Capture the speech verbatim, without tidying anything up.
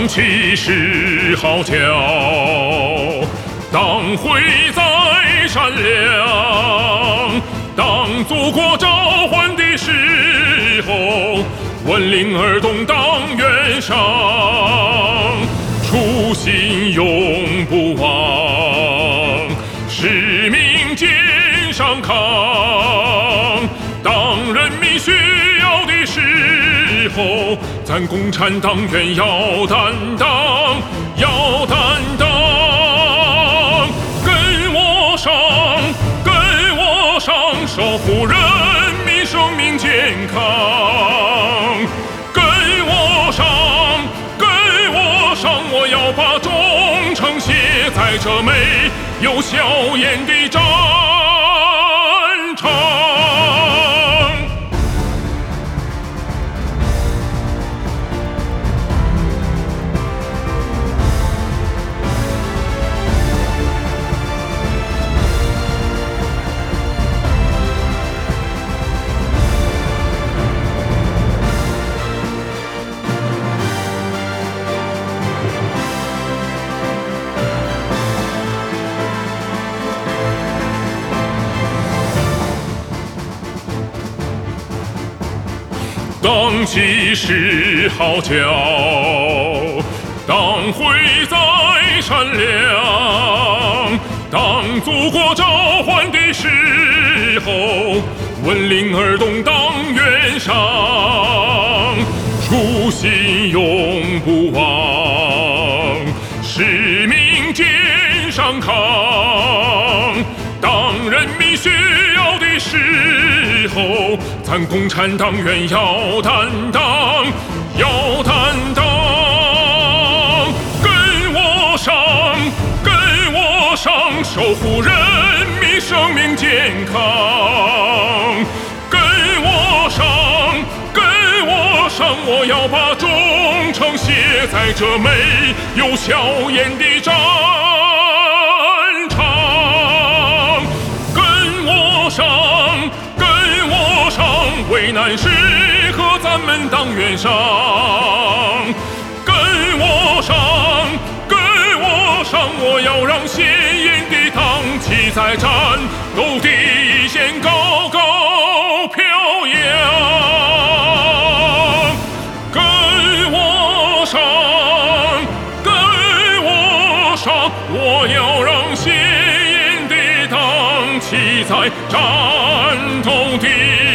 气势号角，党徽在闪亮。当祖国召唤的时候，闻铃而动当原上，初心永不忘，使命肩上扛。当人民需要的时候，咱共产党员要担当，要担当。跟我上，跟我上，守护人民生命健康。跟我上，跟我上，我要把忠诚写在这没有硝烟的战场。党气势号角，党徽在闪亮。当祖国召唤的时候，闻铃而动当原上，初心永不忘，使命肩上扛。当人民需要的时候，咱共产党员要担当，要担当。跟我上，跟我上，守护人民生命健康。跟我上，跟我上，我要把忠诚写在这没有硝烟的战场。跟我上，危难时刻咱们党员上。跟我上，跟我上，我要让鲜艳的党旗在战斗第一线高高飘扬。跟我上，跟我上，我要让鲜艳的党旗在战斗第一线